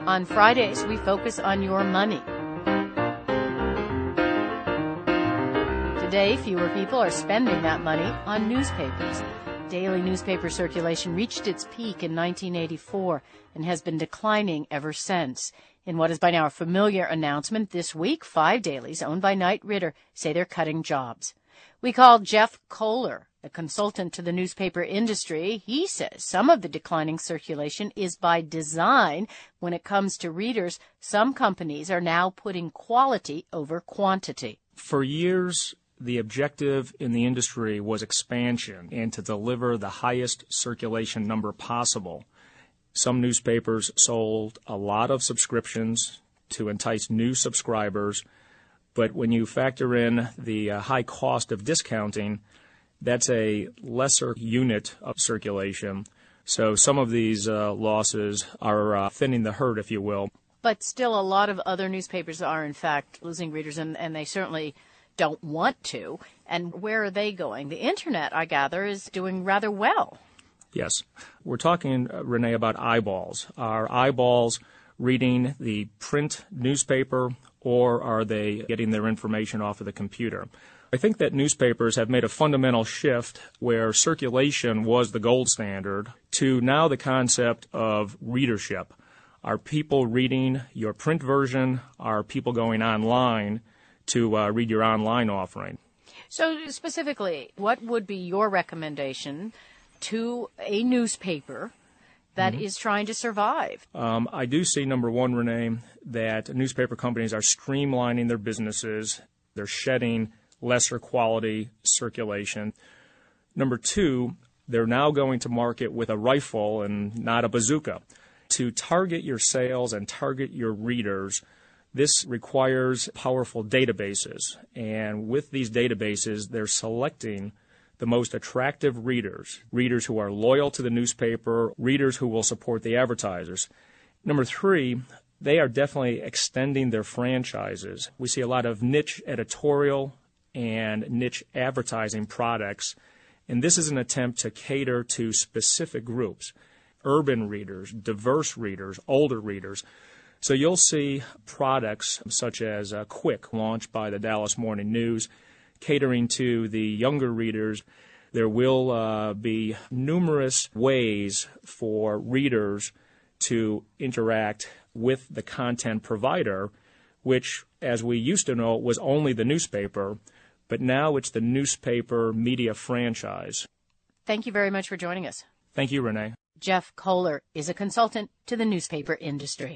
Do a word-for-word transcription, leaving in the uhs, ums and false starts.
On Fridays, we focus on your money. Today, fewer people are spending that money on newspapers. Daily newspaper circulation reached its peak in nineteen eighty-four and has been declining ever since. In what is by now a familiar announcement, this week, five dailies owned by Knight Ridder say they're cutting jobs. We called Jeff Kohler, a consultant to the newspaper industry. He says some of the declining circulation is by design. When it comes to readers, some companies are now putting quality over quantity. For years, the objective in the industry was expansion and to deliver the highest circulation number possible. Some newspapers sold a lot of subscriptions to entice new subscribers, but when you factor in the uh, high cost of discounting, that's a lesser unit of circulation. So some of these uh, losses are uh, thinning the herd, if you will. But still, a lot of other newspapers are, in fact, losing readers, and, and they certainly don't want to. And where are they going? The Internet, I gather, is doing rather well. Yes. We're talking, uh, Renee, about eyeballs. Are eyeballs reading the print newspaper, or are they getting their information off of the computer? I think that newspapers have made a fundamental shift where circulation was the gold standard to now the concept of readership. Are people reading your print version? Are people going online to uh, read your online offering? So specifically, what would be your recommendation to a newspaper that mm-hmm. is trying to survive? Um, I do see, number one, Renee, that newspaper companies are streamlining their businesses. They're shedding lesser quality circulation. Number two, they're now going to market with a rifle and not a bazooka. To target your sales and target your readers, this requires powerful databases. And with these databases, they're selecting the most attractive readers, readers who are loyal to the newspaper, readers who will support the advertisers. Number three, they are definitely extending their franchises. We see a lot of niche editorial and niche advertising products, and this is an attempt to cater to specific groups, urban readers, diverse readers, older readers. So you'll see products such as uh, Quick, launched by the Dallas Morning News, catering to the younger readers. There will uh, be numerous ways for readers to interact with the content provider, which, as we used to know, was only the newspaper, but now it's the newspaper media franchise. Thank you very much for joining us. Thank you, Renee. Jeff Kohler is a consultant to the newspaper industry.